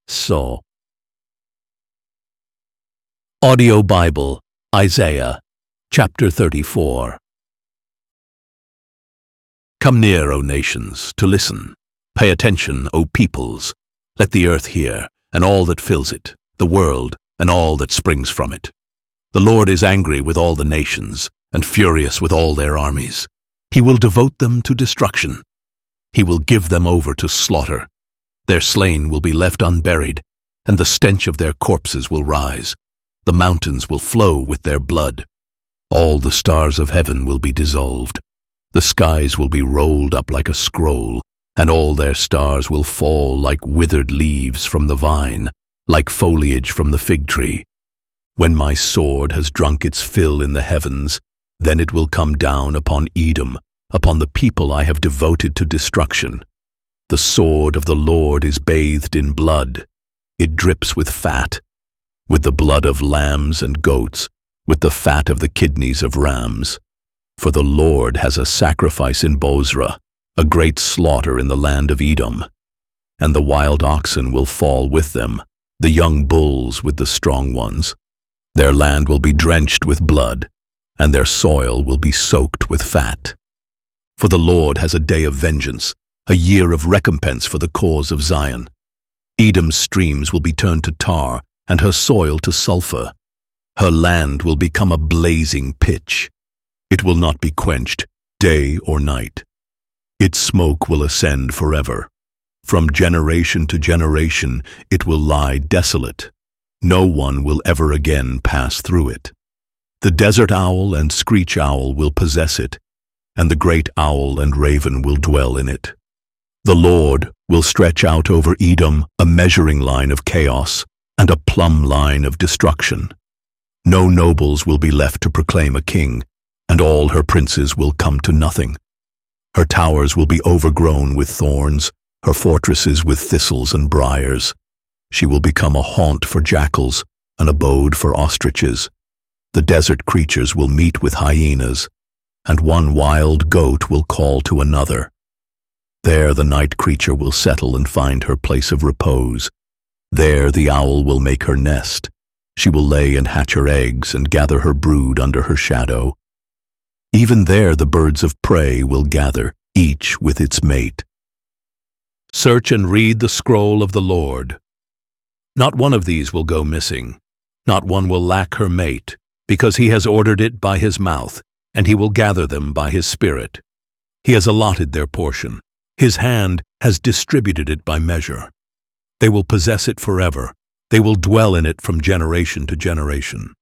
So. Audio Bible, Isaiah, chapter 34. Come near, O nations, to listen. Pay attention, O peoples. Let the earth hear, and all that fills it, the world, and all that springs from it. The Lord is angry with all the nations, and furious with all their armies. He will devote them to destruction. He will give them over to slaughter. Their slain will be left unburied, and the stench of their corpses will rise. The mountains will flow with their blood. All the stars of heaven will be dissolved. The skies will be rolled up like a scroll, and all their stars will fall like withered leaves from the vine, like foliage from the fig tree. When my sword has drunk its fill in the heavens, then it will come down upon Edom, upon the people I have devoted to destruction. The sword of the Lord is bathed in blood. It drips with fat, with the blood of lambs and goats, with the fat of the kidneys of rams. For the Lord has a sacrifice in Bozrah, a great slaughter in the land of Edom. And the wild oxen will fall with them, the young bulls with the strong ones. Their land will be drenched with blood, and their soil will be soaked with fat. For the Lord has a day of vengeance, a year of recompense for the cause of Zion. Edom's streams will be turned to tar, and her soil to sulfur. Her land will become a blazing pitch. It will not be quenched, day or night. Its smoke will ascend forever. From generation to generation it will lie desolate. No one will ever again pass through it. The desert owl and screech owl will possess it, and the great owl and raven will dwell in it. The Lord will stretch out over Edom a measuring line of chaos and a plumb line of destruction. No nobles will be left to proclaim a king, and all her princes will come to nothing. Her towers will be overgrown with thorns, her fortresses with thistles and briars. She will become a haunt for jackals, an abode for ostriches. The desert creatures will meet with hyenas, and one wild goat will call to another. There the night creature will settle and find her place of repose. There the owl will make her nest. She will lay and hatch her eggs and gather her brood under her shadow. Even there the birds of prey will gather, each with its mate. Search and read the scroll of the Lord. Not one of these will go missing. Not one will lack her mate, because he has ordered it by his mouth, and he will gather them by his spirit. He has allotted their portion. His hand has distributed it by measure. They will possess it forever. They will dwell in it from generation to generation.